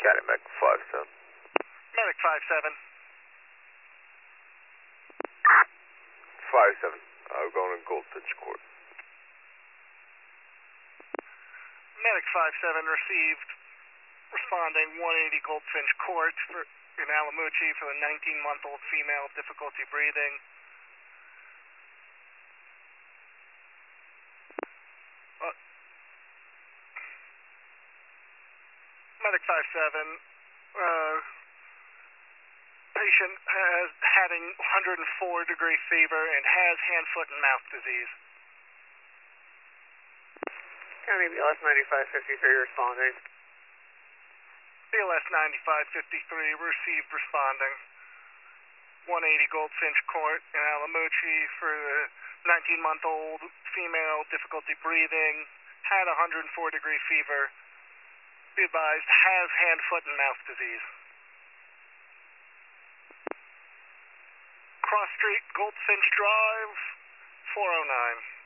Got it, Medic 5-7. Medic 5-7. 5-7. We're going to Goldfinch Court. Medic 5-7 received, responding 180 Goldfinch Court in Alamucci for the 19-month-old female, difficulty breathing. Medic 5-7, patient has having 104-degree fever and has hand, foot, and mouth disease. County BLS 9553 responding. BLS 9553 received, responding 180 Goldfinch Court in Alamucci for the 19-month-old female, difficulty breathing, had 104-degree fever. Be advised, has hand, foot, and mouth disease. Cross Street, Goldfinch Drive, 409.